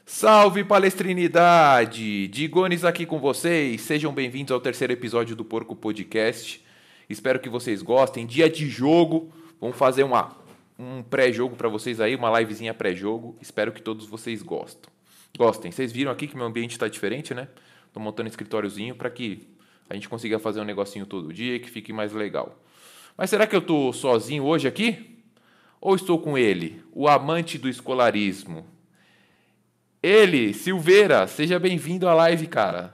Salve palestrinidade! Digones aqui com vocês. Sejam bem-vindos ao terceiro episódio do Porco Podcast. Espero que vocês gostem. Dia de jogo. Vamos fazer um pré-jogo para vocês aí, uma livezinha pré-jogo. Espero que todos vocês gostem. Vocês viram aqui que meu ambiente está diferente, né? Tô montando um escritóriozinho para que a gente consiga fazer um negocinho todo dia e que fique mais legal. Mas será que eu tô sozinho hoje aqui? Ou estou com ele, o amante do escolarismo? Ele, Silveira, seja bem-vindo à live, cara.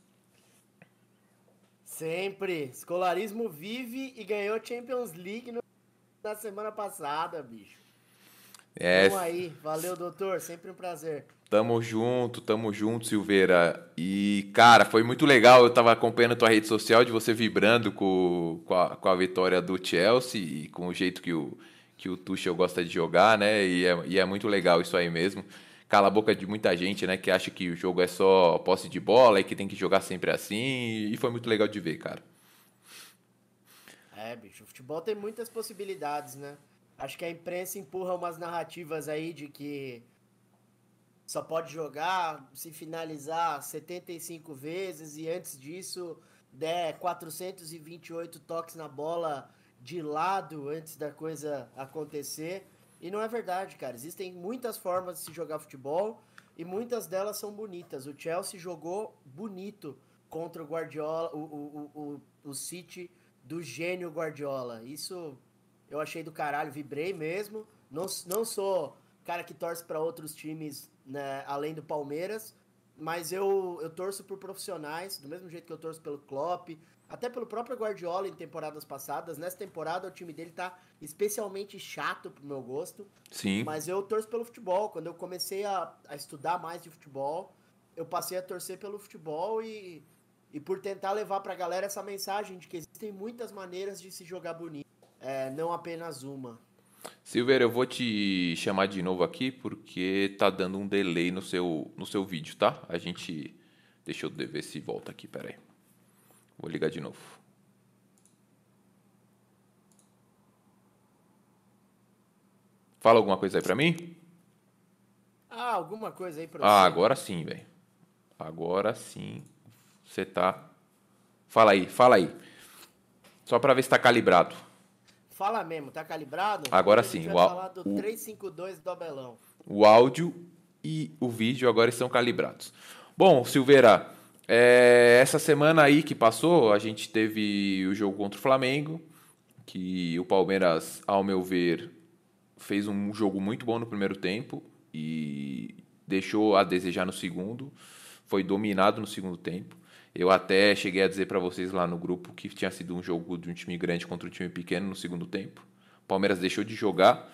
Sempre. Escolarismo vive e ganhou Champions League na semana passada, bicho. É, Tamo aí. Valeu, doutor. Sempre um prazer. tamo junto, Silveira. E, cara, foi muito legal. Eu tava acompanhando tua rede social de você vibrando com a vitória do Chelsea e com o jeito que o Tuchel gosta de jogar, né? E é muito legal isso aí mesmo. Cala a boca de muita gente, né? Que acha que o jogo é só posse de bola e que tem que jogar sempre assim. E foi muito legal de ver, cara. Bicho. O futebol tem muitas possibilidades, né? Acho que a imprensa empurra umas narrativas aí de que só pode jogar se finalizar 75 vezes e antes disso der 428 toques na bola de lado antes da coisa acontecer. E não é verdade, cara. Existem muitas formas de se jogar futebol e muitas delas são bonitas. O Chelsea jogou bonito contra o Guardiola, o City do gênio Guardiola. Isso eu achei do caralho, vibrei mesmo. Não sou cara que torce para outros times, né, além do Palmeiras, mas eu torço por profissionais, do mesmo jeito que eu torço pelo Klopp, até pelo próprio Guardiola em temporadas passadas. Nessa temporada o time dele tá especialmente chato pro meu gosto, Sim. mas eu torço pelo futebol. Quando eu comecei a estudar mais de futebol, eu passei a torcer pelo futebol e por tentar levar pra galera essa mensagem de que existem muitas maneiras de se jogar bonito, não apenas uma. Silveira, eu vou te chamar de novo aqui porque tá dando um delay no seu vídeo, tá? Deixa eu ver se volta aqui, peraí. Vou ligar de novo. Fala alguma coisa aí pra mim? Alguma coisa aí pra Ah, você? agora sim, velho. Agora sim. Você tá. Fala aí. Só pra ver se tá calibrado. Fala mesmo, tá calibrado? Agora Hoje a gente sim, vai falar do 352 do Abelão. o áudio e o vídeo agora estão calibrados. Bom, Silveira, essa semana aí que passou, a gente teve o jogo contra o Flamengo, que o Palmeiras, ao meu ver, fez um jogo muito bom no primeiro tempo e deixou a desejar no segundo. Foi dominado no segundo tempo. Eu até cheguei a dizer para vocês lá no grupo que tinha sido um jogo de um time grande contra um time pequeno no segundo tempo. O Palmeiras deixou de jogar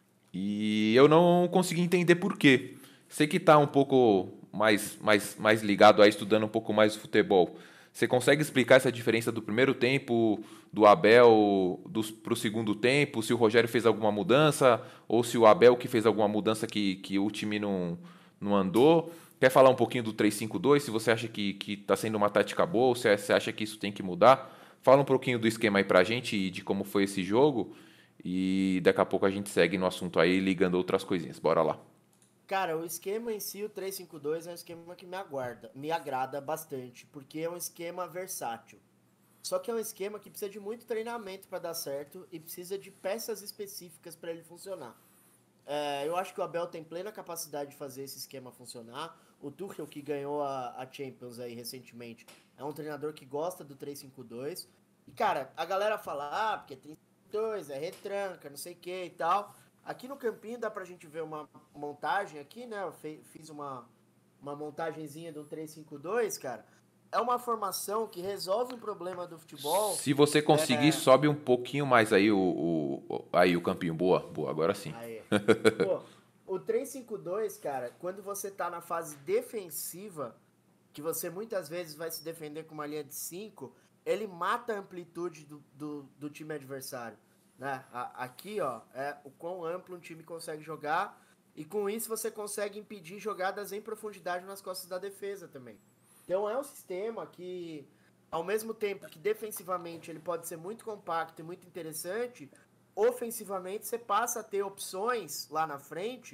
e eu não consegui entender por quê. Você que está um pouco mais ligado a estudando um pouco mais o futebol, você consegue explicar essa diferença do primeiro tempo do Abel para o segundo tempo? Se o Rogério fez alguma mudança ou se o Abel que fez alguma mudança que o time não andou? Quer falar um pouquinho do 3-5-2? Se você acha que está sendo uma tática boa ou se você acha que isso tem que mudar? Fala um pouquinho do esquema aí pra gente e de como foi esse jogo. E daqui a pouco a gente segue no assunto aí, ligando outras coisinhas. Bora lá. Cara, o esquema em si, o 352 é um esquema que me agrada bastante, porque é um esquema versátil. Só que é um esquema que precisa de muito treinamento para dar certo e precisa de peças específicas para ele funcionar. Eu acho que o Abel tem plena capacidade de fazer esse esquema funcionar. O Tuchel, que ganhou a Champions aí recentemente, é um treinador que gosta do 3-5-2. E, cara, a galera fala, porque 3-5-2 é retranca, não sei o que e tal. Aqui no Campinho dá pra gente ver uma montagem aqui, né? Eu fiz uma montagenzinha do 3-5-2, cara. É uma formação que resolve um problema do futebol. Se você conseguir, sobe um pouquinho mais aí aí o campinho. Boa, boa, agora sim. Aí. Pô, o 3-5-2, cara, quando você tá na fase defensiva, que você muitas vezes vai se defender com uma linha de 5, ele mata a amplitude do time adversário. Né? Aqui, ó, é o quão amplo um time consegue jogar, e com isso você consegue impedir jogadas em profundidade nas costas da defesa também. Então é um sistema que, ao mesmo tempo que defensivamente ele pode ser muito compacto e muito interessante, ofensivamente você passa a ter opções lá na frente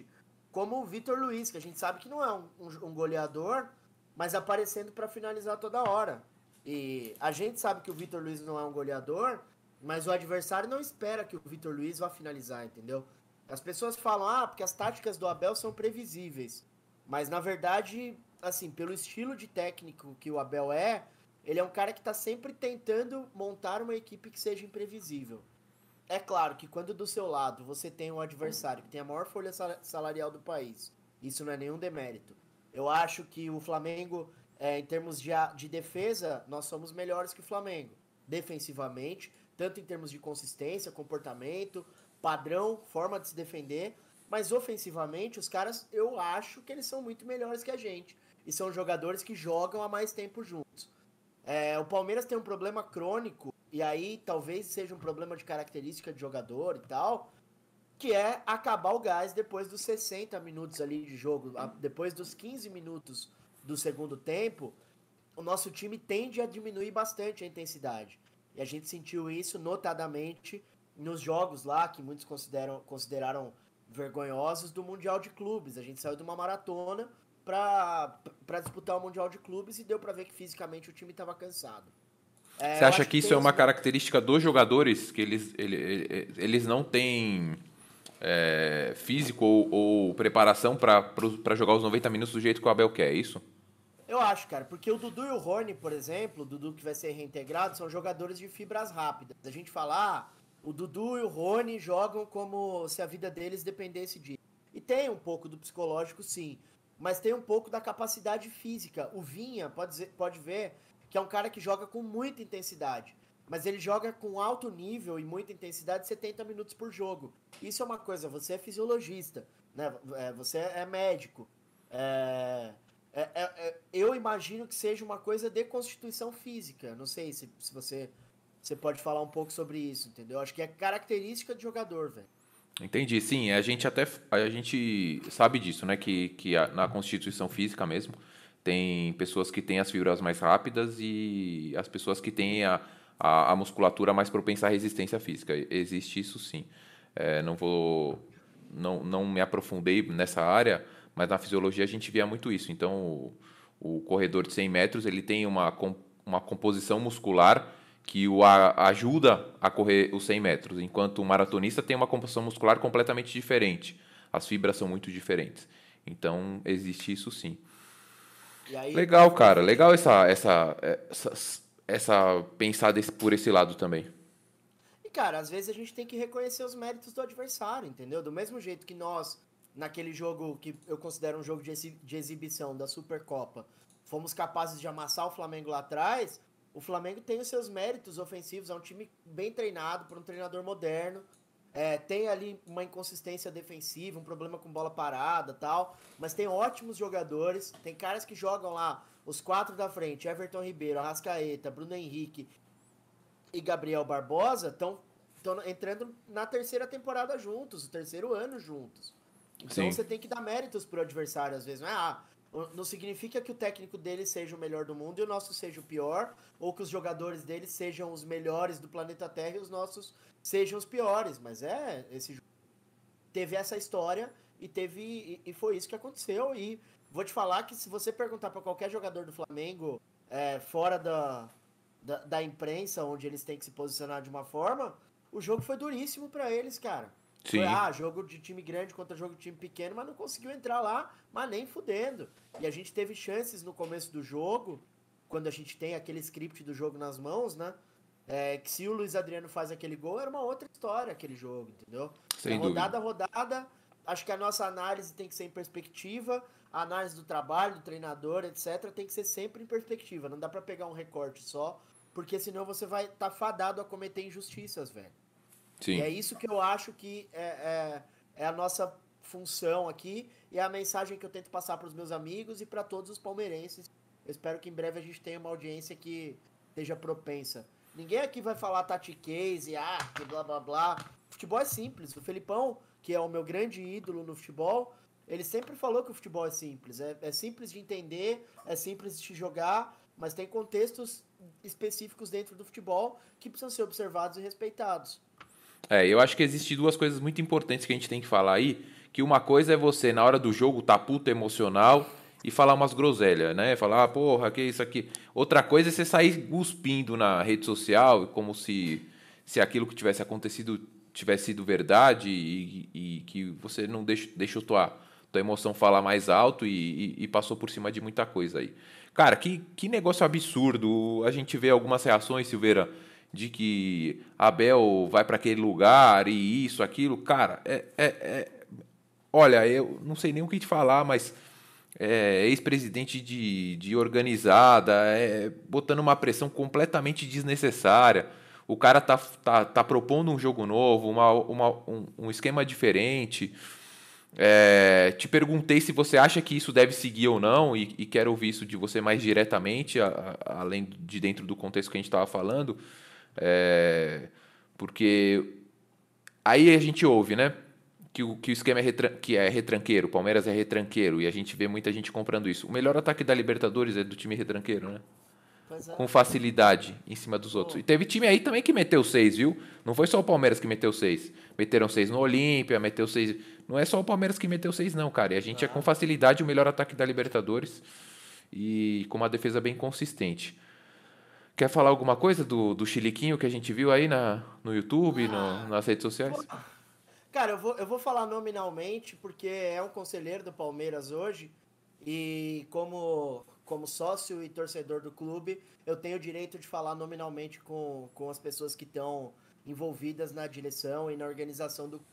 como o Vitor Luiz, que a gente sabe que não é um goleador, mas aparecendo para finalizar toda hora. E a gente sabe que o Vitor Luiz não é um goleador, mas o adversário não espera que o Vitor Luiz vá finalizar, entendeu? As pessoas falam, porque as táticas do Abel são previsíveis. Mas, na verdade, assim, pelo estilo de técnico que o Abel ele é um cara que está sempre tentando montar uma equipe que seja imprevisível. É claro que quando do seu lado você tem um adversário que tem a maior folha salarial do país, isso não é nenhum demérito. Eu acho que o Flamengo, em termos de defesa, nós somos melhores que o Flamengo. Defensivamente, tanto em termos de consistência, comportamento, padrão, forma de se defender, mas ofensivamente, os caras, eu acho que eles são muito melhores que a gente. E são jogadores que jogam há mais tempo juntos. O Palmeiras tem um problema crônico, e aí talvez seja um problema de característica de jogador e tal, que é acabar o gás depois dos 60 minutos ali de jogo, depois dos 15 minutos do segundo tempo, o nosso time tende a diminuir bastante a intensidade. E a gente sentiu isso notadamente nos jogos lá, que muitos consideraram vergonhosos, do Mundial de Clubes. A gente saiu de uma maratona para disputar o Mundial de Clubes e deu para ver que fisicamente o time estava cansado. Você acha que isso é uma característica dos jogadores, que eles não têm físico ou preparação para jogar os 90 minutos do jeito que o Abel quer, é isso? Eu acho, cara, porque o Dudu e o Rony, por exemplo, o Dudu que vai ser reintegrado, são jogadores de fibras rápidas. A gente fala, o Dudu e o Rony jogam como se a vida deles dependesse disso. E tem um pouco do psicológico, sim, mas tem um pouco da capacidade física. O Vinha, pode ver, que é um cara que joga com muita intensidade, mas ele joga com alto nível e muita intensidade 70 minutos por jogo. Isso é uma coisa, você é fisiologista, né? Você é médico. Eu imagino que seja uma coisa de constituição física. Não sei se você pode falar um pouco sobre isso, entendeu? Acho que é característica de jogador, velho. Entendi, sim, a gente sabe disso, né, na constituição física mesmo, tem pessoas que têm as fibras mais rápidas e as pessoas que têm a musculatura mais propensa à resistência física. Existe isso sim. Não me aprofundei nessa área, mas na fisiologia a gente via muito isso. Então, o corredor de 100 metros ele tem uma composição muscular que ajuda a correr os 100 metros, enquanto o maratonista tem uma composição muscular completamente diferente. As fibras são muito diferentes. Então, existe isso sim. Aí, legal, cara. Legal essa pensar por esse lado também. E, cara, às vezes a gente tem que reconhecer os méritos do adversário, entendeu? Do mesmo jeito que nós, naquele jogo que eu considero um jogo de exibição da Supercopa, fomos capazes de amassar o Flamengo lá atrás. O Flamengo tem os seus méritos ofensivos, é um time bem treinado por um treinador moderno, tem ali uma inconsistência defensiva, um problema com bola parada e tal, mas tem ótimos jogadores, tem caras que jogam lá, os 4 da frente, Everton Ribeiro, Arrascaeta, Bruno Henrique e Gabriel Barbosa, estão entrando na terceira temporada juntos, o terceiro ano juntos. Então Sim. você tem que dar méritos pro adversário às vezes, não significa que o técnico dele seja o melhor do mundo e o nosso seja o pior, ou que os jogadores dele sejam os melhores do planeta Terra e os nossos sejam os piores, mas esse jogo teve essa história e foi isso que aconteceu. E vou te falar que se você perguntar para qualquer jogador do Flamengo, fora da imprensa, onde eles têm que se posicionar de uma forma, o jogo foi duríssimo para eles, cara. Sim. Foi, jogo de time grande contra jogo de time pequeno, mas não conseguiu entrar lá, mas nem fudendo. E a gente teve chances no começo do jogo, quando a gente tem aquele script do jogo nas mãos, né? Que se o Luiz Adriano faz aquele gol, era uma outra história aquele jogo, entendeu? Sem dúvida. Rodada a rodada, acho que a nossa análise tem que ser em perspectiva, a análise do trabalho, do treinador, etc., tem que ser sempre em perspectiva. Não dá pra pegar um recorte só, porque senão você vai estar fadado a cometer injustiças, velho. Sim. E é isso que eu acho que é a nossa função aqui e é a mensagem que eu tento passar para os meus amigos e para todos os palmeirenses. Eu espero que em breve a gente tenha uma audiência que esteja propensa. Ninguém aqui vai falar Tati Case, que blá blá blá. Futebol é simples. O Felipão, que é o meu grande ídolo no futebol, ele sempre falou que o futebol é simples. É simples de entender, é simples de jogar, mas tem contextos específicos dentro do futebol que precisam ser observados e respeitados. Eu acho que existem duas coisas muito importantes que a gente tem que falar aí, que uma coisa é você, na hora do jogo, tá puto emocional e falar umas groselhas, né? Falar, ah, porra, que isso aqui. Outra coisa é você sair cuspindo na rede social, como se aquilo que tivesse acontecido tivesse sido verdade e que você não deixou tua emoção falar mais alto e passou por cima de muita coisa aí. Cara, que negócio absurdo. A gente vê algumas reações, Silveira, de que Abel vai para aquele lugar e isso, aquilo. Cara, olha, eu não sei nem o que te falar, mas ex-presidente de organizada, botando uma pressão completamente desnecessária. O cara tá propondo um jogo novo, um esquema diferente. Te perguntei se você acha que isso deve seguir ou não, e quero ouvir isso de você mais diretamente, além de dentro do contexto que a gente estava falando, porque aí a gente ouve, né? Que o esquema que é retranqueiro, o Palmeiras é retranqueiro, e a gente vê muita gente comprando isso. O melhor ataque da Libertadores é do time retranqueiro, né? Pois é. Com facilidade em cima dos outros. Pô, E teve time aí também que meteu 6, viu? Não foi só o Palmeiras que meteu 6. Meteram 6 no Olímpia, meteu 6. Não é só o Palmeiras que meteu 6, não, cara. E a gente é com facilidade o melhor ataque da Libertadores e com uma defesa bem consistente. Quer falar alguma coisa do Chiliquinho que a gente viu aí no YouTube, nas redes sociais? cara, eu vou falar nominalmente porque é um conselheiro do Palmeiras hoje e como sócio e torcedor do clube, eu tenho o direito de falar nominalmente com as pessoas que estão envolvidas na direção e na organização do.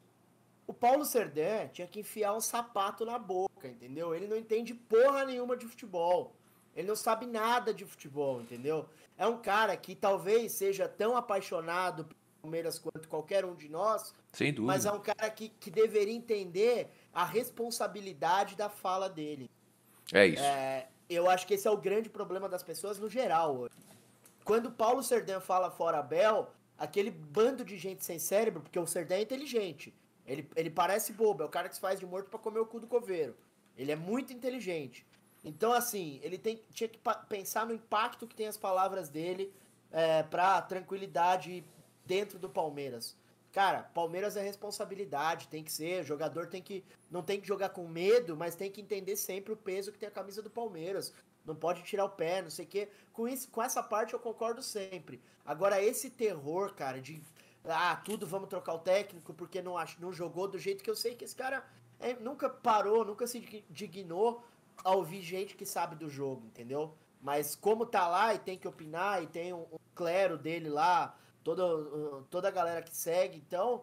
O Paulo Serdã tinha que enfiar um sapato na boca, entendeu? Ele não entende porra nenhuma de futebol. Ele não sabe nada de futebol, entendeu? É um cara que talvez seja tão apaixonado pelo Palmeiras quanto qualquer um de nós, Sem mas é dúvida. um cara que deveria entender a responsabilidade da fala dele. É isso. Eu acho que esse é o grande problema das pessoas no geral hoje. Quando o Paulo Serdã fala fora Abel, aquele bando de gente sem cérebro, porque o Serdã é inteligente. Ele parece bobo, é o cara que se faz de morto pra comer o cu do coveiro. Ele é muito inteligente. Então, assim, tinha que pensar no impacto que tem as palavras dele pra tranquilidade dentro do Palmeiras. Cara, Palmeiras é responsabilidade, tem que ser, o jogador não tem que jogar com medo, mas tem que entender sempre o peso que tem a camisa do Palmeiras. Não pode tirar o pé, não sei o quê. Com essa parte eu concordo sempre. Agora, esse terror, cara, de tudo vamos trocar o técnico porque não jogou do jeito que eu sei que esse cara nunca parou, nunca se dignou a ouvir gente que sabe do jogo, entendeu? Mas como tá lá e tem que opinar, e tem um clero dele lá, toda a galera que segue, então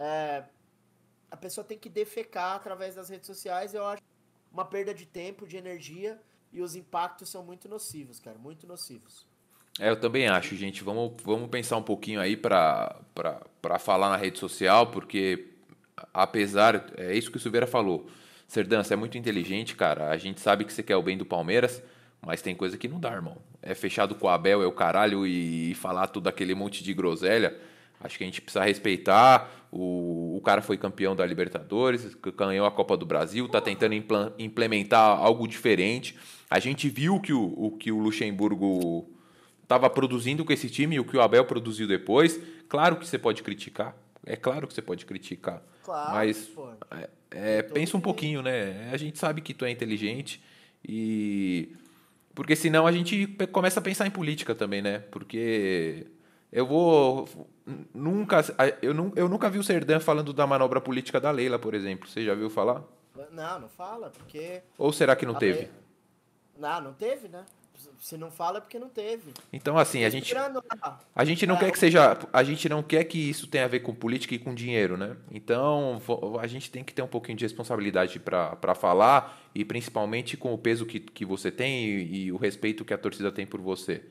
a pessoa tem que defecar através das redes sociais. Eu acho uma perda de tempo, de energia, e os impactos são muito nocivos, cara, muito nocivos. Eu também acho, gente. Vamos pensar um pouquinho aí para falar na rede social, porque apesar, é isso que o Silveira falou. Serdã, você é muito inteligente, cara. A gente sabe que você quer o bem do Palmeiras, mas tem coisa que não dá, irmão. É fechado com o Abel, é o caralho, e falar tudo aquele monte de groselha. Acho que a gente precisa respeitar. O cara foi campeão da Libertadores, ganhou a Copa do Brasil, tá tentando implementar algo diferente. A gente viu que o Luxemburgo estava produzindo com esse time e o que o Abel produziu depois. Claro que você pode criticar. É claro que você pode criticar. Claro, Mas pô, tem todo o pensa um direito. pouquinho, né? A gente sabe que tu é inteligente e. Porque senão a gente começa a pensar em política também, né? Porque eu vou. Nunca. Eu nunca vi o Serdã falando da manobra política da Leila, por exemplo. Você já viu falar? Não, não fala, porque Ou será que não a teve? lei. Não teve, né? Se não fala é porque não teve. Então, assim, Tô esperando lá. a gente não quer que seja, a gente não quer que isso tenha a ver com política e com dinheiro, né? Então, a gente tem que ter um pouquinho de responsabilidade para falar e principalmente com o peso que você tem e o respeito que a torcida tem por você.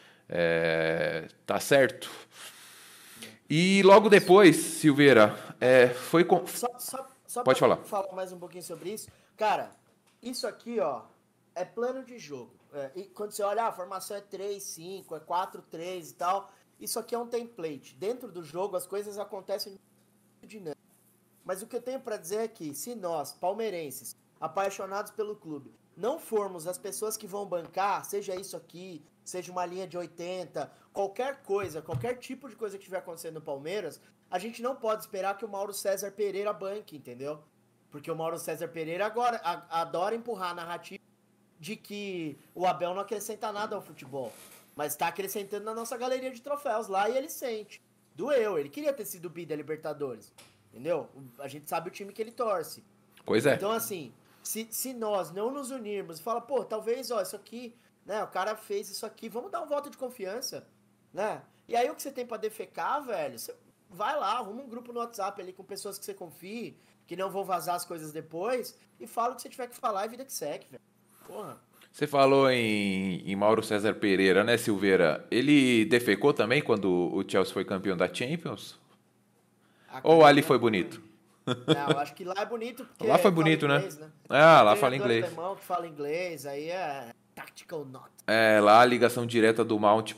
Tá certo? E logo depois, Silveira, foi com. Só Pode pra falar. falar mais um pouquinho sobre isso, cara, isso aqui, ó, é plano de jogo. E quando você olha, a formação é 3-5, é 4-3 e tal, isso aqui é um template. Dentro do jogo, as coisas acontecem muito dinâmico. Mas o que eu tenho pra dizer é que, se nós, palmeirenses, apaixonados pelo clube, não formos as pessoas que vão bancar, seja isso aqui, seja uma linha de 80, qualquer coisa, qualquer tipo de coisa que estiver acontecendo no Palmeiras, a gente não pode esperar que o Mauro César Pereira banque, entendeu? Porque o Mauro César Pereira agora adora empurrar a narrativa de que o Abel não acrescenta nada ao futebol, mas está acrescentando na nossa galeria de troféus lá e ele sente. Doeu, ele queria ter sido bi da Libertadores, entendeu? A gente sabe o time que ele torce. Pois é. Então, assim, se nós não nos unirmos e falar, pô, talvez, ó, isso aqui, né, o cara fez isso aqui, vamos dar um voto de confiança, né? E aí o que você tem pra defecar, velho, você vai lá, arruma um grupo no WhatsApp ali com pessoas que você confie, que não vão vazar as coisas depois, e fala o que você tiver que falar e vida que segue, velho. Porra. Você falou em Mauro César Pereira, né, Silveira? Ele defecou também quando o Chelsea foi campeão da Champions? Ou ali foi bonito? Não, eu acho que lá é bonito porque Lá foi fala bonito, inglês, né? né? Ah, lá Treinador fala inglês. alemão que fala inglês, aí é tactical not. É, lá a ligação direta do Mount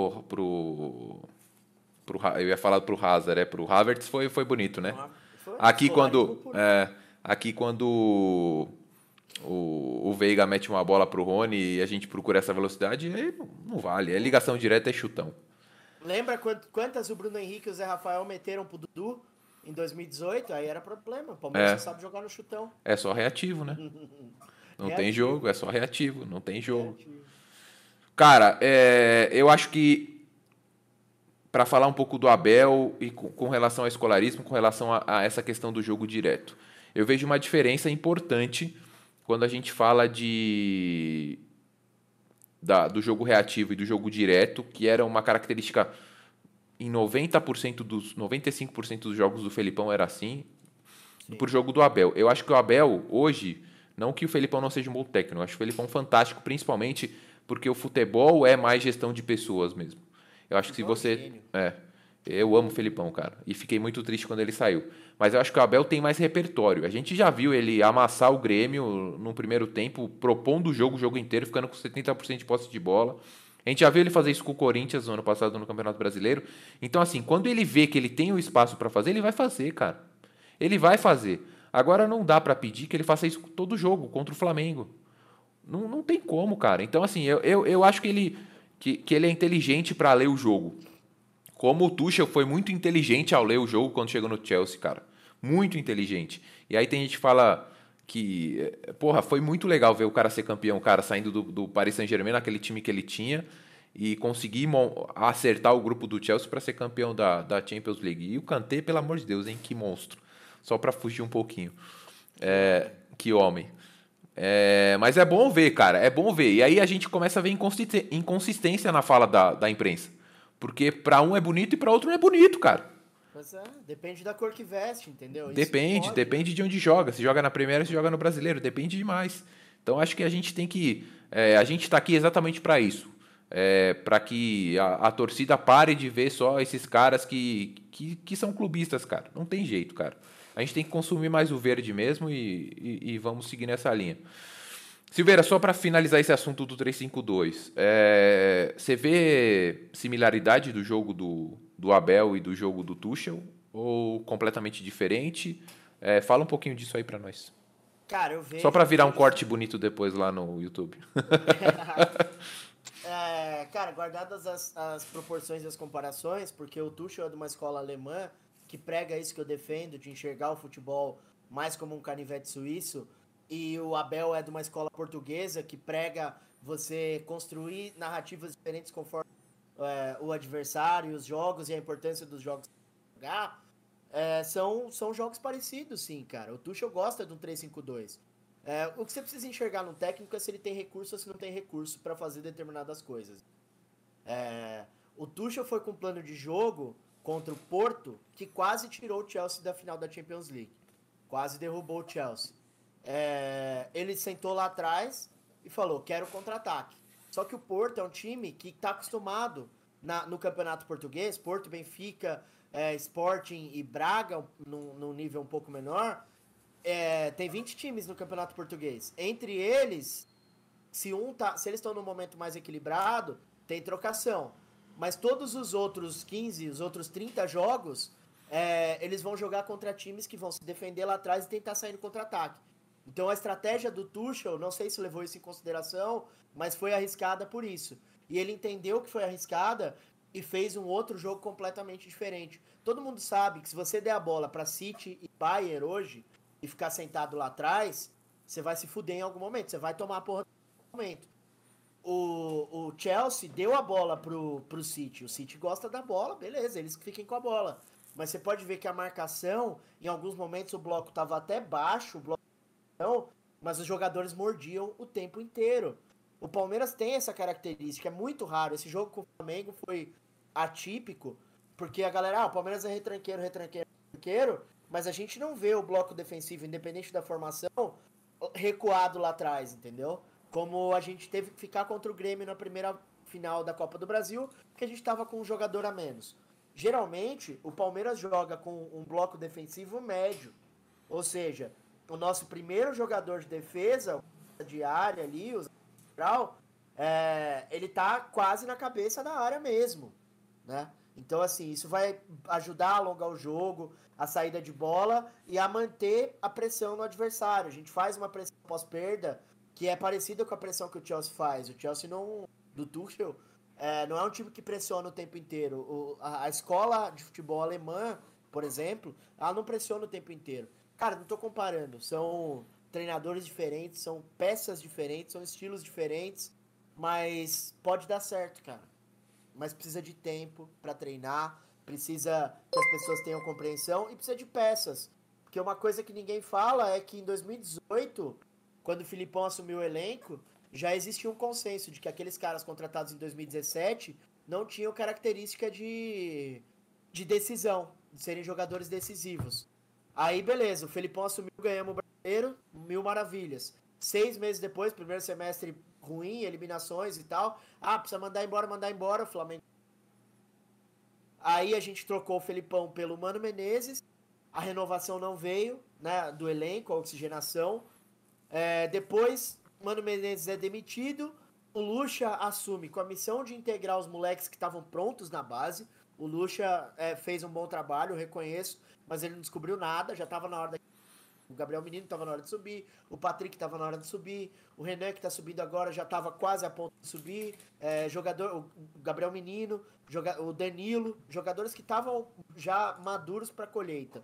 eu ia falar pro Hazard, pro Havertz foi bonito, né? Foi Aqui escolarismo quando, puro. aqui quando o Veiga mete uma bola pro Rony e a gente procura essa velocidade, aí não vale. É ligação direta, é chutão. Lembra quantas o Bruno Henrique e o Zé Rafael meteram pro Dudu em 2018? Aí era problema. O Palmeiras só sabe jogar no chutão. É só reativo, né? Não tem jogo, é só reativo, não tem jogo. Cara, eu acho que para falar um pouco do Abel e com relação ao escolarismo, com relação a essa questão do jogo direto, eu vejo uma diferença importante quando a gente fala do jogo reativo e do jogo direto, que era uma característica em 95% dos jogos do Felipão era assim, por jogo do Abel. Eu acho que o Abel, hoje, não que o Felipão não seja um bom técnico, eu acho o Felipão fantástico, principalmente porque o futebol é mais gestão de pessoas mesmo. Eu acho que se você... eu amo o Felipão, cara, e fiquei muito triste quando ele saiu. Mas eu acho que o Abel tem mais repertório. A gente já viu ele amassar o Grêmio no primeiro tempo, propondo o jogo inteiro, ficando com 70% de posse de bola. A gente já viu ele fazer isso com o Corinthians no ano passado no Campeonato Brasileiro. Então, assim, quando ele vê que ele tem o espaço para fazer, ele vai fazer, cara. Ele vai fazer. Agora não dá para pedir que ele faça isso todo jogo contra o Flamengo. Não tem como, cara. Então, assim, eu acho que ele é inteligente para ler o jogo. Como o Tuchel foi muito inteligente ao ler o jogo quando chegou no Chelsea, cara. Muito inteligente. E aí tem gente que fala que, porra, foi muito legal ver o cara ser campeão, cara, saindo do Paris Saint-Germain, naquele time que ele tinha, e conseguir acertar o grupo do Chelsea para ser campeão da Champions League. E o Kanté, pelo amor de Deus, hein? Que monstro. Só para fugir um pouquinho. Que homem. Mas é bom ver, cara. É bom ver. E aí a gente começa a ver inconsistência na fala da imprensa. Porque para um é bonito e para outro não é bonito, cara. Mas depende da cor que veste, entendeu? Depende de onde joga. Se joga na Primeira, se joga no Brasileiro. Depende demais. Então acho que a gente tem que... a gente está aqui exatamente para isso. Para que a torcida pare de ver só esses caras que são clubistas, cara. Não tem jeito, cara. A gente tem que consumir mais o verde mesmo e vamos seguir nessa linha. Silveira, só para finalizar esse assunto do 3-5-2, você vê similaridade do jogo do Abel e do jogo do Tuchel? Ou completamente diferente? Fala um pouquinho disso aí para nós. Cara, eu vejo... Só para virar um corte bonito depois lá no YouTube. Cara, guardadas as proporções e as comparações, porque o Tuchel é de uma escola alemã que prega isso que eu defendo, de enxergar o futebol mais como um canivete suíço, e o Abel é de uma escola portuguesa que prega você construir narrativas diferentes conforme o adversário, os jogos e a importância dos jogos jogar. São jogos parecidos, sim, cara. O Tuchel gosta de um 3-5-2. O que você precisa enxergar no técnico é se ele tem recurso ou se não tem recurso para fazer determinadas coisas. O Tuchel foi com um plano de jogo contra o Porto que quase tirou o Chelsea da final da Champions League. Quase derrubou o Chelsea. Ele sentou lá atrás e falou, quero contra-ataque. Só que o Porto é um time que está acostumado no campeonato português, Porto, Benfica, Sporting e Braga, num nível um pouco menor, tem 20 times no campeonato português. Entre eles, se eles estão num momento mais equilibrado, tem trocação. Mas todos os outros 15, os outros 30 jogos, eles vão jogar contra times que vão se defender lá atrás e tentar sair no contra-ataque. Então a estratégia do Tuchel, não sei se levou isso em consideração, mas foi arriscada por isso. E ele entendeu que foi arriscada e fez um outro jogo completamente diferente. Todo mundo sabe que se você der a bola para City e Bayern hoje, e ficar sentado lá atrás, você vai se fuder em algum momento, você vai tomar a porra em algum momento. O Chelsea deu a bola pro City. O City gosta da bola, beleza, eles que fiquem com a bola. Mas você pode ver que a marcação, em alguns momentos o bloco estava até baixo, o bloco não, mas os jogadores mordiam o tempo inteiro. O Palmeiras tem essa característica, é muito raro. Esse jogo com o Flamengo foi atípico, porque a galera, o Palmeiras é retranqueiro, mas a gente não vê o bloco defensivo, independente da formação, recuado lá atrás, entendeu? Como a gente teve que ficar contra o Grêmio na primeira final da Copa do Brasil, porque a gente estava com um jogador a menos. Geralmente, o Palmeiras joga com um bloco defensivo médio, ou seja, o nosso primeiro jogador de defesa, de área ali, o central, ele tá quase na cabeça da área mesmo, né? Então, assim, isso vai ajudar a alongar o jogo, a saída de bola e a manter a pressão no adversário. A gente faz uma pressão pós-perda que é parecida com a pressão que o Chelsea faz. O Chelsea não, do Tuchel, não é um time que pressiona o tempo inteiro. A escola de futebol alemã, por exemplo, ela não pressiona o tempo inteiro. Cara, não tô comparando. São treinadores diferentes, são peças diferentes, são estilos diferentes, mas pode dar certo, cara. Mas precisa de tempo para treinar, precisa que as pessoas tenham compreensão e precisa de peças. Porque uma coisa que ninguém fala é que em 2018, quando o Filipão assumiu o elenco, já existia um consenso de que aqueles caras contratados em 2017 não tinham característica de decisão, de serem jogadores decisivos. Aí, beleza, o Felipão assumiu, ganhamos o Brasileiro, 1000 maravilhas. 6 meses depois, primeiro semestre ruim, eliminações e tal. Precisa mandar embora o Flamengo. Aí a gente trocou o Felipão pelo Mano Menezes, a renovação não veio, né, do elenco, a oxigenação. Depois, Mano Menezes é demitido, o Lucha assume com a missão de integrar os moleques que estavam prontos na base. O Lucha fez um bom trabalho, eu reconheço, mas ele não descobriu nada, já estava na hora da... O Gabriel Menino estava na hora de subir, o Patrick estava na hora de subir, o Renan que está subindo agora já estava quase a ponto de subir, o Gabriel Menino, o Danilo, jogadores que estavam já maduros para a colheita.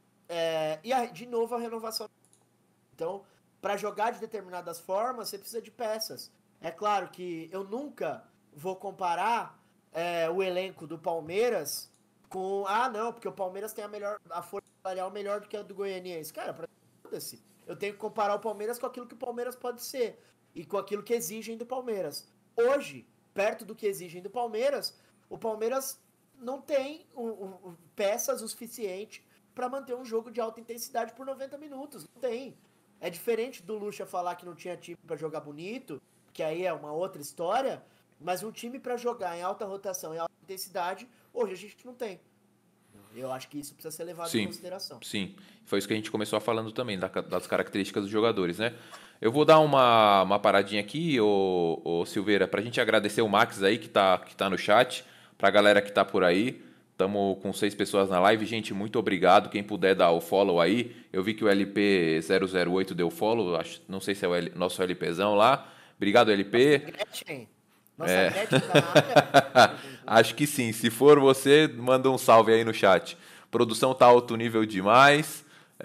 De novo a renovação. Então, para jogar de determinadas formas, você precisa de peças. É claro que eu nunca vou comparar o elenco do Palmeiras com... não, porque o Palmeiras tem a força salarial melhor do que a do Goianiense. Cara, foda-se. Eu tenho que comparar o Palmeiras com aquilo que o Palmeiras pode ser e com aquilo que exigem do Palmeiras. Hoje, perto do que exigem do Palmeiras, o Palmeiras não tem peças o suficiente para manter um jogo de alta intensidade por 90 minutos. Não tem. É diferente do Lucha falar que não tinha time para jogar bonito, que aí é uma outra história, mas um time para jogar em alta rotação e alta intensidade, hoje a gente não tem. Eu acho que isso precisa ser levado em consideração. Sim, foi isso que a gente começou falando também, das características dos jogadores, né? Eu vou dar uma paradinha aqui, ô Silveira, pra gente agradecer o Max aí, que tá no chat, pra galera que tá por aí. Estamos com 6 pessoas na live. Gente, muito obrigado. Quem puder dar o follow aí. Eu vi que o LP008 deu follow. Não sei se é o nosso LPzão lá. Obrigado, LP. Nossa, área. Acho que sim. Se for você, manda um salve aí no chat. Produção tá alto nível demais.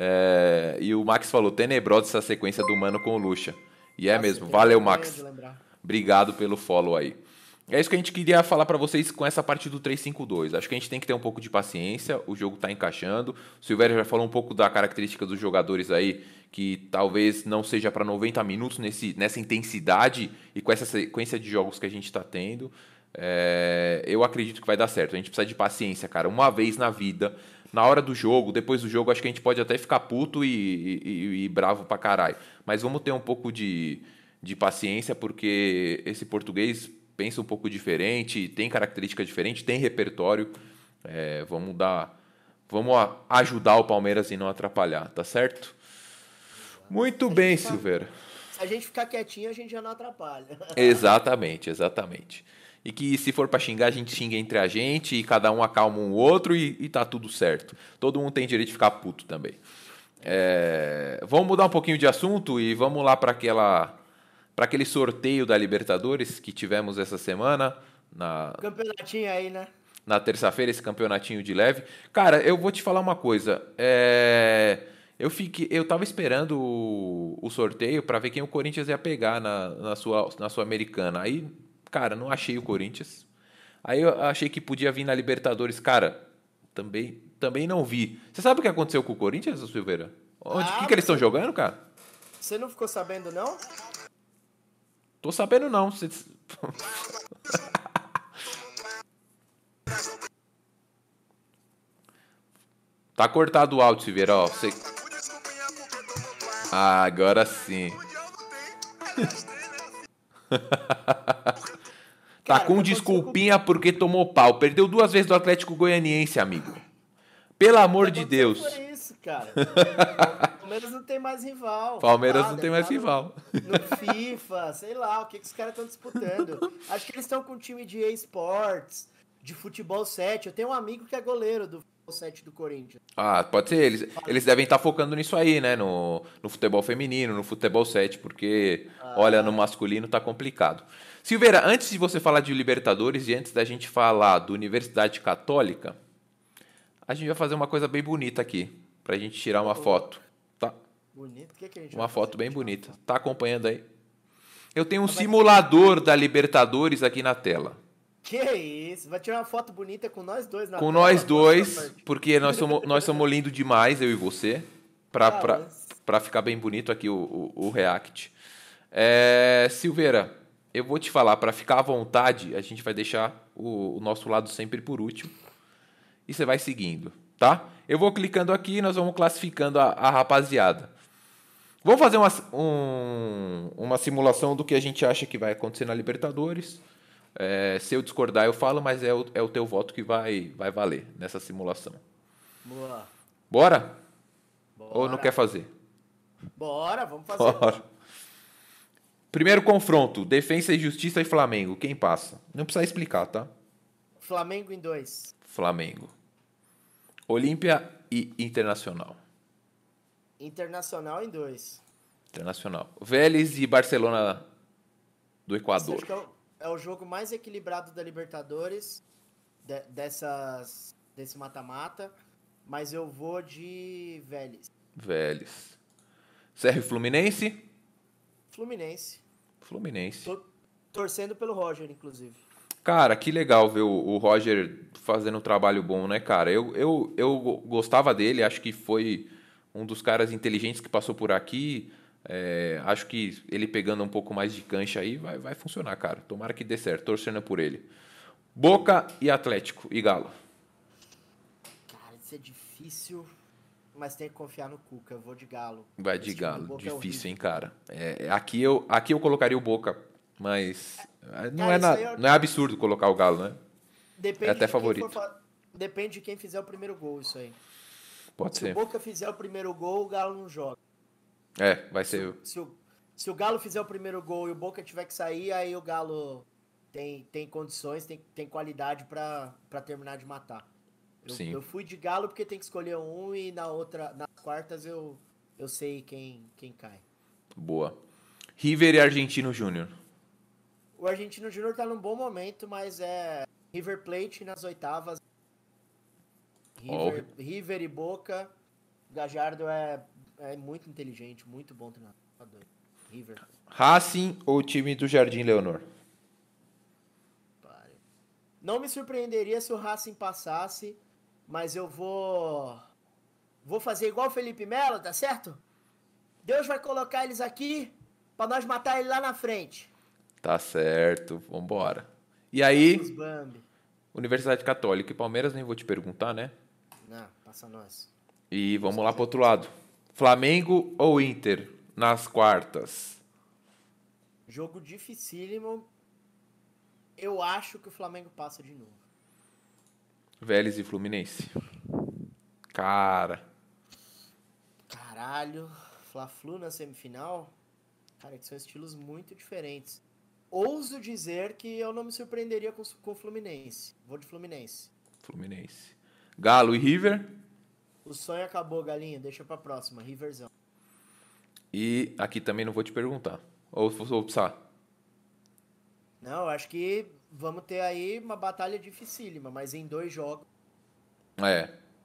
E o Max falou, tenebrosa essa sequência do Mano com o Lucha. E mesmo. Valeu, Max. Obrigado pelo follow aí. É isso que a gente queria falar para vocês com essa parte do 3-5-2. Acho que a gente tem que ter um pouco de paciência, o jogo está encaixando. O Silvério já falou um pouco da característica dos jogadores aí, que talvez não seja para 90 minutos nessa intensidade e com essa sequência de jogos que a gente está tendo. Eu acredito que vai dar certo. A gente precisa de paciência, cara. Uma vez na vida, na hora do jogo, depois do jogo, acho que a gente pode até ficar puto e bravo pra caralho. Mas vamos ter um pouco de paciência, porque esse português pensa um pouco diferente, tem característica diferente, tem repertório. Vamos ajudar o Palmeiras e não atrapalhar, tá certo? Muito bem, Silveira. Se a gente ficar quietinho, a gente já não atrapalha. Exatamente. E que se for para xingar, a gente xinga entre a gente e cada um acalma um outro e tá tudo certo. Todo mundo tem direito de ficar puto também. Vamos mudar um pouquinho de assunto e vamos lá para aquele sorteio da Libertadores que tivemos essa semana. Campeonatinho aí, né? Na terça-feira, esse campeonatinho de leve. Cara, eu vou te falar uma coisa. Eu tava esperando o sorteio pra ver quem o Corinthians ia pegar na sua Americana. Aí, cara, não achei o Corinthians. Aí eu achei que podia vir na Libertadores. Cara, também não vi. Você sabe o que aconteceu com o Corinthians, Silveira? Onde? O que Ah, que eles mas estão jogando, cara? você não ficou sabendo, não? Tô sabendo não. Tá cortado o áudio, Silveira, ó. Ah, agora sim. Tá Cara, o que com aconteceu com desculpinha porque tomou pau. Perdeu 2 vezes do Atlético Goianiense, amigo. Pelo O que amor de aconteceu foi Deus. isso, cara. Palmeiras não tem mais rival. Sei Palmeiras lá, não deve tem mais estar rival. no FIFA, sei lá, o que os caras estão disputando. Acho que eles estão com um time de esportes, de futebol 7. Eu tenho um amigo que é goleiro do futebol 7 do Corinthians. Ah, pode ser. Eles devem estar focando nisso aí, né? No futebol feminino, no futebol 7, porque, olha, no Ah, masculino tá complicado. Silveira, antes de você falar de Libertadores e antes da gente falar do Universidade Católica, a gente vai fazer uma coisa bem bonita aqui, pra gente tirar uma ô, louco. foto, tá? Bonito. O que a gente vai Uma fazer foto pra bem tirar uma bonita. foto? Tá acompanhando aí? Eu tenho um Mas vai... simulador da Libertadores aqui na tela. Que isso? Vai tirar uma foto bonita com nós dois na Com nós tela? Próxima dois, partida. porque nós somos lindos demais, eu e você, pra, pra, Balanço. pra ficar bem bonito aqui o React. É, Silveira, eu vou te falar, pra ficar à vontade, a gente vai deixar o nosso lado sempre por último. E você vai seguindo, tá? Eu vou clicando aqui e nós vamos classificando a rapaziada. Vamos fazer uma simulação do que a gente acha que vai acontecer na Libertadores. É, se eu discordar, eu falo, mas é o teu voto que vai valer nessa simulação. Boa. Bora? Ou não quer Bora. fazer? Bora, vamos fazer, pô. Bora. Primeiro confronto: Defensa e Justiça e Flamengo. Quem passa? Não precisa explicar, tá? Flamengo em 2. Flamengo. Olímpia e Internacional. Internacional em 2. Internacional. Vélez e Barcelona do Esse Equador. acho que é o jogo mais equilibrado da Libertadores, desse mata-mata. Mas eu vou de Vélez. Vélez. Serra e Fluminense. Fluminense. Fluminense. Tô torcendo pelo Roger, inclusive. Cara, que legal ver o Roger fazendo um trabalho bom, né, cara? Eu gostava dele, acho que foi um dos caras inteligentes que passou por aqui. É, acho que ele pegando um pouco mais de cancha aí vai funcionar, cara. Tomara que dê certo, torcendo por ele. Boca e Atlético e Galo. Cara, isso é difícil, mas tem que confiar no Cuca. Eu vou de Galo. Vai de Esse time do Galo, Boca é difícil, horrível. hein, cara. Aqui eu colocaria o Boca, mas Cara, isso aí não é absurdo colocar o Galo, né? É depende até de quem for. favorito. Depende de quem fizer o primeiro gol, isso aí. Pode Se o ser. Boca fizer o primeiro gol, o Galo não joga. É, vai Se ser. o, se o, se o Galo fizer o primeiro gol e o Boca tiver que sair, aí o Galo tem condições, tem qualidade pra terminar de matar. Sim, Eu fui de Galo porque tem que escolher um e nas quartas eu sei quem cai. boa. River e Argentino Júnior. O Argentino Júnior tá num bom momento, mas é River Plate nas oitavas. Ó, River e Boca. Gajardo é muito inteligente, muito bom treinador. Tá doido. River. Racing ou time do Jardim Leonor? Pare. Não me surpreenderia se o Racing passasse, mas eu vou fazer igual o Felipe Melo, tá certo? Deus vai colocar eles aqui pra nós matar ele lá na frente. Tá certo, vambora. E Nossos aí, Bambi. Universidade Católica e Palmeiras, nem vou te perguntar, né? Não, passa nós. E vamos lá pro outro lado. Flamengo ou Inter nas quartas? Jogo dificílimo. Eu acho que o Flamengo passa de novo. Vélez e Fluminense. Cara, Caralho. Fla-Flu na semifinal. Cara, que são estilos muito diferentes. Ouso dizer que eu não me surpreenderia com o Fluminense. Vou de Fluminense. Fluminense. Galo e River. O sonho acabou, galinha. Deixa pra próxima. Riverzão. E aqui também não vou te perguntar. Ou vou precisar. Não, eu acho que vamos ter aí uma batalha dificílima, mas em 2 jogos. É.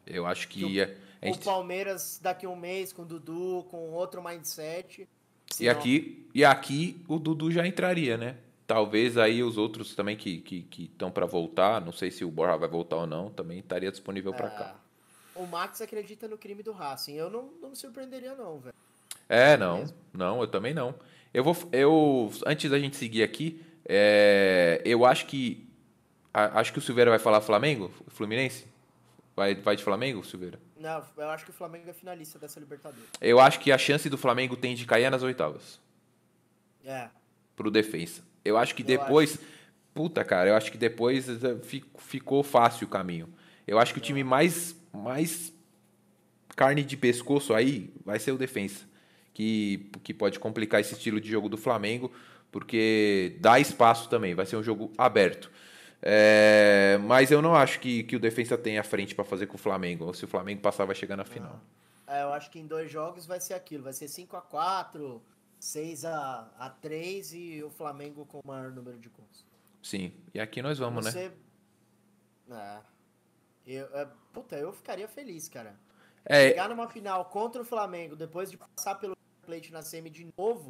Eu acho Que que o Palmeiras daqui a um mês com o Dudu, com outro mindset. e aqui o Dudu já entraria, né? Talvez aí os outros também que estão para voltar, não sei se o Borja vai voltar ou não, também estaria disponível para cá. O Max acredita no crime do Racing. Eu não me surpreenderia não, velho. Não, eu também não. Antes da gente seguir aqui, eu acho que o Silveira vai falar Flamengo, Fluminense? Vai de Flamengo, Silveira? Não, eu acho que o Flamengo é finalista dessa Libertadores. Eu acho que a chance do Flamengo tem de cair nas oitavas. É. Pro defensa. Eu acho que depois. Puta, cara, eu acho que depois ficou fácil o caminho. Eu acho que o time mais carne de pescoço aí vai ser o defensa. Que pode complicar esse estilo de jogo do Flamengo, porque dá espaço também, vai ser um jogo aberto. Mas eu não acho que o defensa tenha frente para fazer com o Flamengo. Ou se o Flamengo passar, vai chegar na final. Eu acho que em 2 jogos vai ser aquilo. Vai ser 5-4, 6-3 e o Flamengo com o maior número de gols. Sim, e aqui nós vamos, né? Eu ficaria feliz, cara. É. Chegar numa final contra o Flamengo, depois de passar pelo Plate na semi de novo,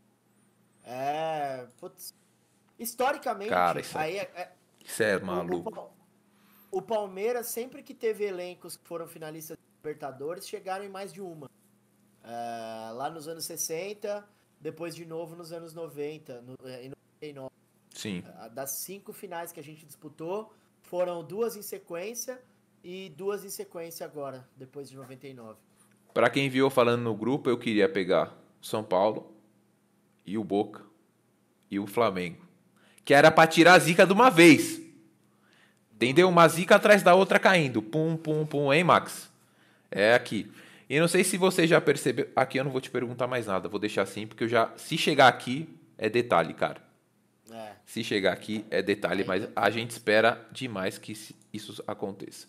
historicamente, cara, isso é maluco. O Palmeiras, sempre que teve elencos que foram finalistas da Libertadores, chegaram em mais de uma. Lá nos anos 60, depois de novo nos anos 90, em 99. Sim. Das 5 finais que a gente disputou, foram 2 em sequência e 2 em sequência agora, depois de 99. Para quem viu falando no grupo, eu queria pegar o São Paulo e o Boca e o Flamengo. Que era para tirar a zica de uma vez. Entendeu? Uma zica atrás da outra caindo. Pum, pum, pum, hein, Max? É aqui. E não sei se você já percebeu. Aqui eu não vou te perguntar mais nada. Vou deixar assim, porque se chegar aqui, é detalhe, cara. Se chegar aqui, é detalhe, mas a gente espera demais que isso aconteça.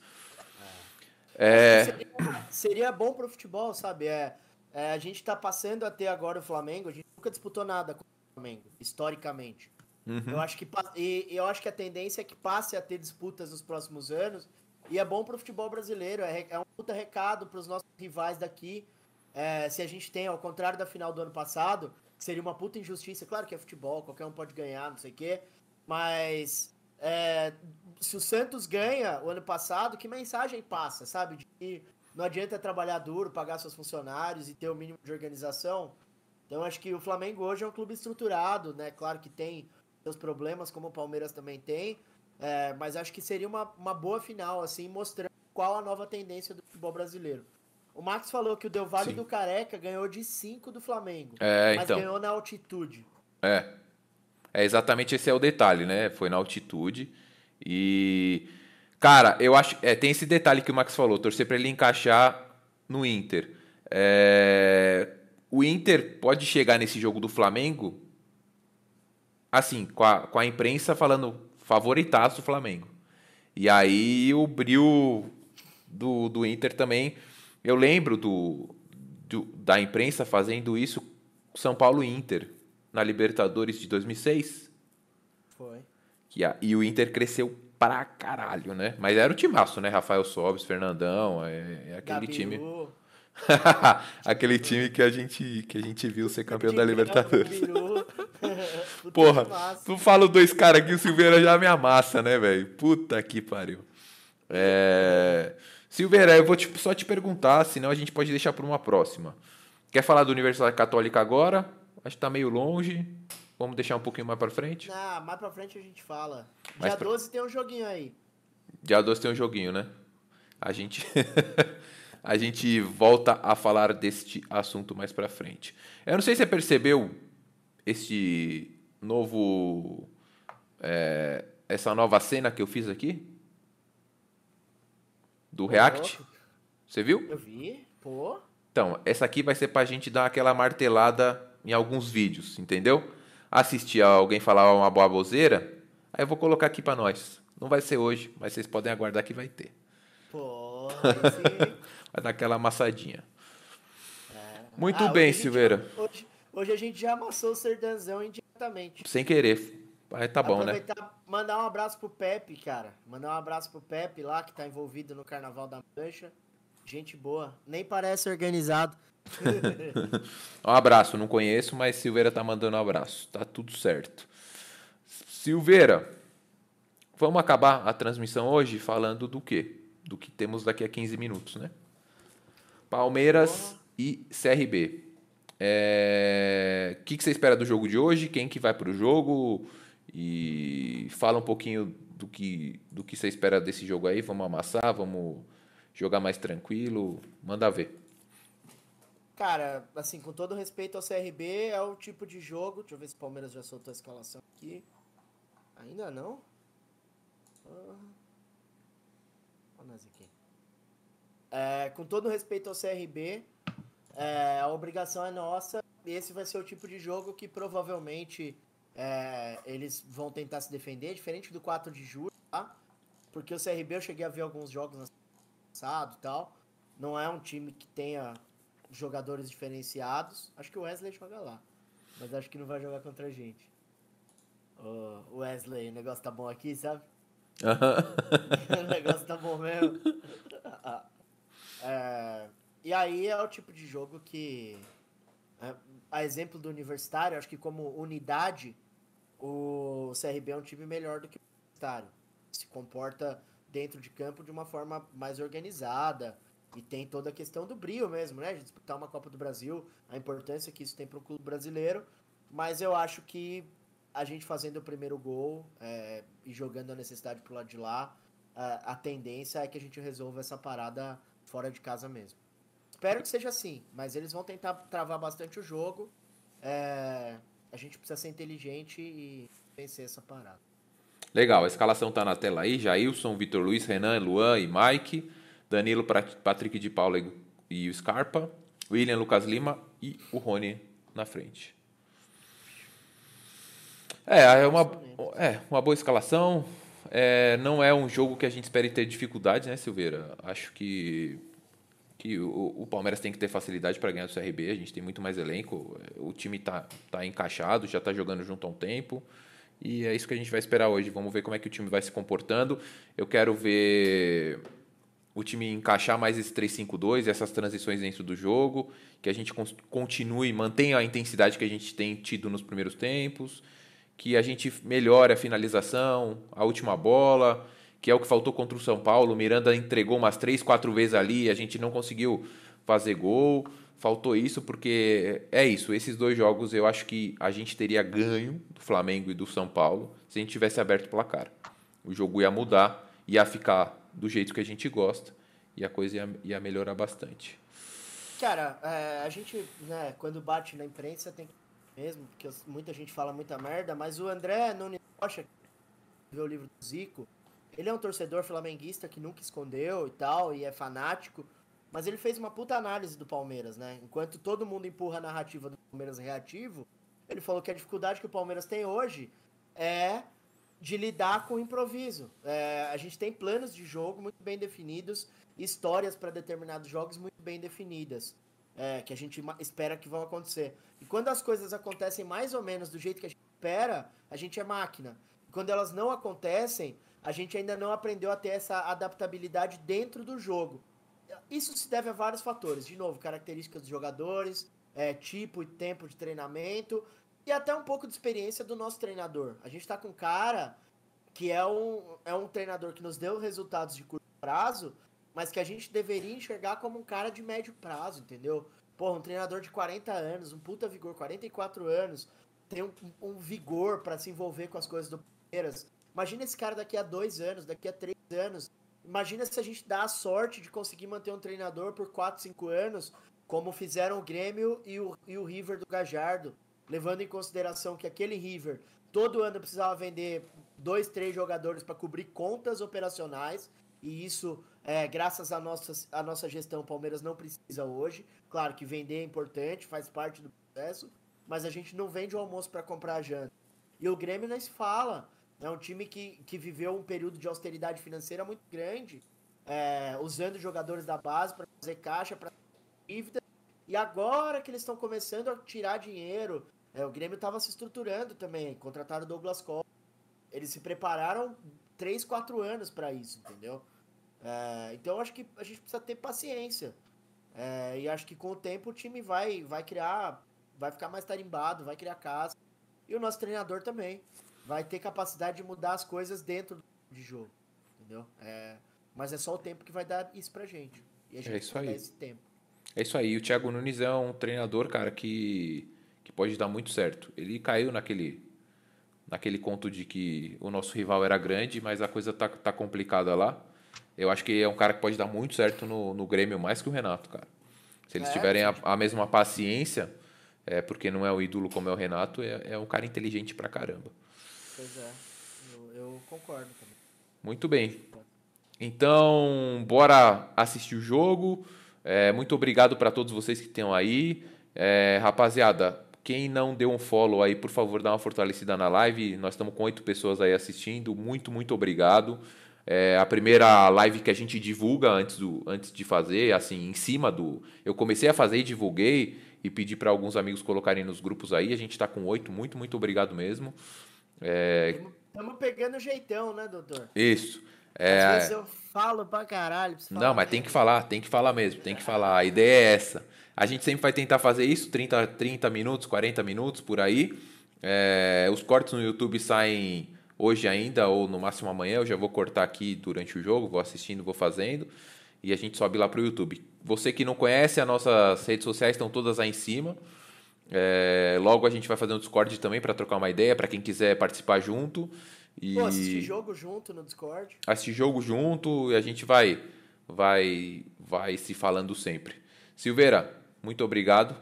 Seria bom pro futebol, sabe? A gente tá passando a ter agora o Flamengo. A gente nunca disputou nada com o Flamengo, historicamente. Uhum. Eu acho que a tendência é que passe a ter disputas nos próximos anos. E é bom pro futebol brasileiro. É um puta recado pros nossos rivais daqui. Se a gente tem, ao contrário da final do ano passado, que seria uma puta injustiça. Claro que é futebol, qualquer um pode ganhar, não sei o quê. Mas se o Santos ganha o ano passado, que mensagem passa, sabe? De que não adianta trabalhar duro, pagar seus funcionários e ter o mínimo de organização. Então, acho que o Flamengo hoje é um clube estruturado, né? Claro que tem seus problemas, como o Palmeiras também tem. Mas acho que seria uma boa final, assim, mostrando qual a nova tendência do futebol brasileiro. O Max falou que o Del Valle do Careca ganhou de 5 do Flamengo, mas ganhou na altitude. Exatamente, esse é o detalhe, né? Foi na altitude. E, cara, eu acho. Tem esse detalhe que o Max falou, torcer para ele encaixar no Inter. O Inter pode chegar nesse jogo do Flamengo, assim, com a imprensa falando favoritaço do Flamengo. E aí o brilho do Inter também. Eu lembro da imprensa fazendo isso com São Paulo e Inter na Libertadores de 2006. Foi. E o Inter cresceu pra caralho, né? Mas era o timaço, né? Rafael Sobis, Fernandão, aquele time. Aquele time que a gente viu ser campeão da Libertadores. Porra, tu fala 2 caras aqui, o Silveira já me amassa, né, velho? Puta que pariu. Silveira, eu vou só te perguntar, senão a gente pode deixar para uma próxima. Quer falar da Universidade Católica agora? Acho que tá meio longe. Vamos deixar um pouquinho mais para frente? Não, mais para frente a gente fala. Dia 12 tem um joguinho aí. Dia 12 tem um joguinho, né? A gente a gente volta a falar deste assunto mais para frente. Eu não sei se você percebeu este novo essa nova cena que eu fiz aqui do React. Você viu? Eu vi, pô. Então, essa aqui vai ser pra gente dar aquela martelada em alguns vídeos, entendeu? Assistir alguém falar uma baboseira, aí eu vou colocar aqui pra nós. Não vai ser hoje, mas vocês podem aguardar que vai ter. Pô, vai dar aquela amassadinha. Muito bem, Silveira. Hoje a gente já amassou o Serdanzão indiretamente. Sem querer. Aí tá bom, né? Mandar um abraço pro Pepe, cara. Mandar um abraço pro Pepe lá, que tá envolvido no Carnaval da Mancha. Gente boa. Nem parece organizado. Um abraço, não conheço, mas Silveira tá mandando um abraço. Tá tudo certo. Silveira, vamos acabar a transmissão hoje falando do quê? Do que temos daqui a 15 minutos, né? Palmeiras Porra. e CRB. O que você espera do jogo de hoje? Quem que vai pro jogo? E fala um pouquinho do que você espera desse jogo aí. Vamos amassar, vamos jogar mais tranquilo. Manda ver. Cara, assim, com todo respeito ao CRB, é o tipo de jogo. Deixa eu ver se o Palmeiras já soltou a escalação aqui. Ainda não? Ah, olha nós aqui. Com todo respeito ao CRB, a obrigação é nossa. Esse vai ser o tipo de jogo que provavelmente eles vão tentar se defender, diferente do 4 de julho, tá? Porque o CRB eu cheguei a ver alguns jogos no passado e tal. Não é um time que tenha jogadores diferenciados. Acho que o Wesley joga lá, mas acho que não vai jogar contra a gente. Ô, Wesley, o negócio tá bom aqui, sabe? O negócio tá bom mesmo. E aí é o tipo de jogo que, é, a exemplo do Universitário, acho que como unidade, o CRB é um time melhor do que o Universitário. Se comporta dentro de campo de uma forma mais organizada e tem toda a questão do brio mesmo, né? De disputar uma Copa do Brasil, a importância que isso tem para o clube brasileiro. Mas eu acho que a gente fazendo o primeiro gol e jogando a necessidade pro lado de lá, a tendência é que a gente resolva essa parada fora de casa mesmo. Espero que seja assim, mas eles vão tentar travar bastante o jogo. É, a gente precisa ser inteligente e vencer essa parada. Legal, a escalação tá na tela aí. Jailson, Vitor Luiz, Renan, Luan e Mike. Danilo, Patrick de Paula e o Scarpa. William, Lucas Lima e o Rony na frente. Nossa, lento. Uma boa escalação. Não é um jogo que a gente espere ter dificuldade, né, Silveira? Acho que o Palmeiras tem que ter facilidade para ganhar do CRB. A gente tem muito mais elenco. O time tá encaixado, já tá jogando junto há um tempo. E é isso que a gente vai esperar hoje. Vamos ver como é que o time vai se comportando. Eu quero ver o time encaixar mais esse 3-5-2, essas transições dentro do jogo, que a gente continue, mantenha a intensidade que a gente tem tido nos primeiros tempos, que a gente melhore a finalização, a última bola, que é o que faltou contra o São Paulo. O Miranda entregou umas 3, 4 vezes ali, a gente não conseguiu fazer gol. Faltou isso porque é isso. Esses dois jogos eu acho que a gente teria ganho do Flamengo e do São Paulo se a gente tivesse aberto o placar. O jogo ia mudar, ia ficar do jeito que a gente gosta e a coisa ia melhorar bastante. Cara, a gente, né, quando bate na imprensa tem que mesmo, porque muita gente fala muita merda, mas o André Nunes Rocha, que vê o livro do Zico, ele é um torcedor flamenguista que nunca escondeu e tal, e é fanático, mas ele fez uma puta análise do Palmeiras, né? Enquanto todo mundo empurra a narrativa do Palmeiras reativo, ele falou que a dificuldade que o Palmeiras tem hoje é de lidar com o improviso. A gente tem planos de jogo muito bem definidos, histórias para determinados jogos muito bem definidas, que a gente espera que vão acontecer. E quando as coisas acontecem mais ou menos do jeito que a gente espera, a gente é máquina. E quando elas não acontecem, a gente ainda não aprendeu a ter essa adaptabilidade dentro do jogo. Isso se deve a vários fatores. De novo, características dos jogadores, tipo e tempo de treinamento e até um pouco de experiência do nosso treinador. A gente está com um cara que é um treinador que nos deu resultados de curto prazo, mas que a gente deveria enxergar como um cara de médio prazo, entendeu? Porra, um treinador de 40 anos, um puta vigor, 44 anos, tem um vigor para se envolver com as coisas do Palmeiras. Imagina esse cara daqui a 2 anos, daqui a 3 anos. Imagina se a gente dá a sorte de conseguir manter um treinador por 4, 5 anos, como fizeram o Grêmio e o River do Gajardo, levando em consideração que aquele River todo ano precisava vender 2, 3 jogadores para cobrir contas operacionais, e isso, graças à nossa gestão, o Palmeiras não precisa hoje. Claro que vender é importante, faz parte do processo, mas a gente não vende o almoço para comprar a janta. E o Grêmio nem se fala. É um time que viveu um período de austeridade financeira muito grande, usando jogadores da base para fazer caixa, para dívida. E agora que eles estão começando a tirar dinheiro, o Grêmio estava se estruturando também, contrataram o Douglas Costa. Eles se prepararam 3, 4 anos para isso, entendeu? Então, acho que a gente precisa ter paciência. E acho que com o tempo o time vai criar, vai ficar mais tarimbado, vai criar casa. E o nosso treinador também vai ter capacidade de mudar as coisas dentro de jogo, entendeu? Mas é só o tempo que vai dar isso pra gente. E a É gente isso precisa dar aí. esse tempo. É isso aí. O Thiago Nunes é um treinador, cara, que pode dar muito certo. Ele caiu naquele conto de que o nosso rival era grande, mas a coisa tá complicada lá. Eu acho que é um cara que pode dar muito certo no Grêmio, mais que o Renato, cara. Se eles tiverem a mesma paciência, porque não é o ídolo como é o Renato, é um cara inteligente pra caramba. Pois é, eu concordo também. Muito bem. Então, bora assistir o jogo. Muito obrigado para todos vocês que estão aí. Rapaziada, quem não deu um follow aí, por favor, dá uma fortalecida na live. Nós estamos com 8 pessoas aí assistindo. Muito, muito obrigado. É a primeira live que a gente divulga antes de fazer, assim, em cima do. Eu comecei a fazer e divulguei e pedi para alguns amigos colocarem nos grupos aí. A gente está com 8. Muito, muito obrigado mesmo. Estamos pegando o jeitão, né, doutor? Isso. Às vezes eu falo pra caralho, preciso Não, falar mas menos. tem que falar mesmo, tem que falar. A ideia é essa. A gente sempre vai tentar fazer isso, 30 minutos, 40 minutos por aí. Os cortes no YouTube saem hoje ainda, ou no máximo amanhã. Eu já vou cortar aqui durante o jogo, vou assistindo, vou fazendo. E a gente sobe lá pro YouTube. Você que não conhece, as nossas redes sociais estão todas aí em cima. Logo a gente vai fazer um Discord também para trocar uma ideia, para quem quiser participar junto. Pô, assistir E jogo junto no Discord. assistir jogo junto e a gente vai se falando sempre. Silveira, muito obrigado.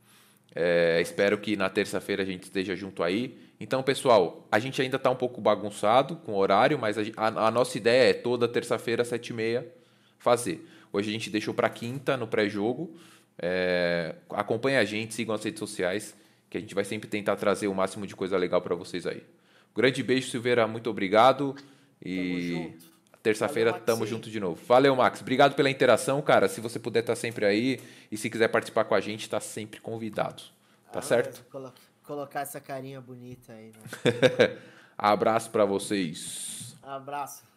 Espero que na terça-feira a gente esteja junto aí. Então, pessoal, a gente ainda está um pouco bagunçado com o horário, mas a nossa ideia é toda terça-feira, 7h30, fazer. Hoje a gente deixou para quinta, no pré-jogo. Acompanhe a gente, sigam as redes sociais, que a gente vai sempre tentar trazer o máximo de coisa legal para vocês aí. Grande beijo, Silveira, muito obrigado. Tamo E junto. terça-feira Valeu, tamo Maxi. junto de novo. Valeu, Max. Obrigado pela interação, cara. Se você puder estar sempre aí e se quiser participar com a gente, tá sempre convidado. Tá certo? Colocar essa carinha bonita aí, né? Abraço para vocês. Abraço.